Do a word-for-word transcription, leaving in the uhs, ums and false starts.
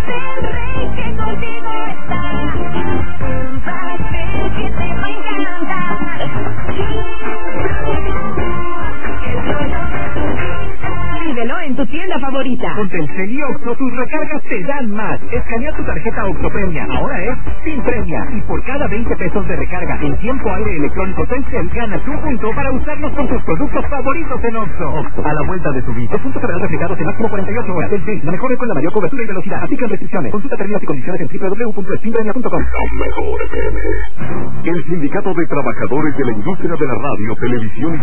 pastel rey que contigo está. Un pastel que te va a encantar. Pídelo en tu tienda favorita. Con Telcel y Oxxo, tus recargas te dan más. Escanea tu tarjeta Oxxo Premia. Ahora es sin premia. Y por cada veinte pesos de recarga en tiempo aire electrónico Telcel, ganas un punto para usarlos con tus productos favoritos en Oxxo. Oxxo, a la vuelta de su vida. Los puntos serán reflejados en máximo cuarenta y ocho horas. Telcel, la mejor con la mayor cobertura y velocidad. Aplican restricciones. Consulta términos y condiciones en doble u doble u doble u punto spinpremia punto com. El Sindicato de Trabajadores de la Industria de la Radio, Televisión y